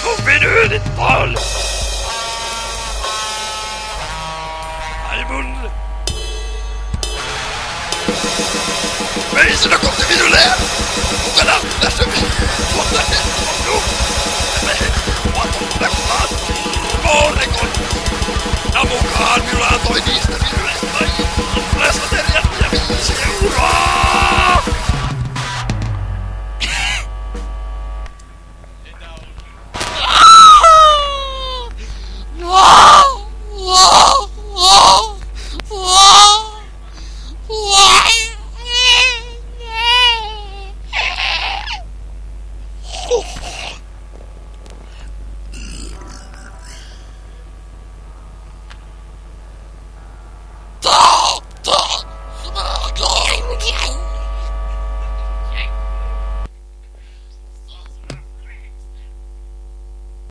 mun vinyylit on! Ai mun... Meni sinä kohti vinyleä! Mukana tässä tuolta on Vuoton näkään! Moorikon! Ja mukaan minulla on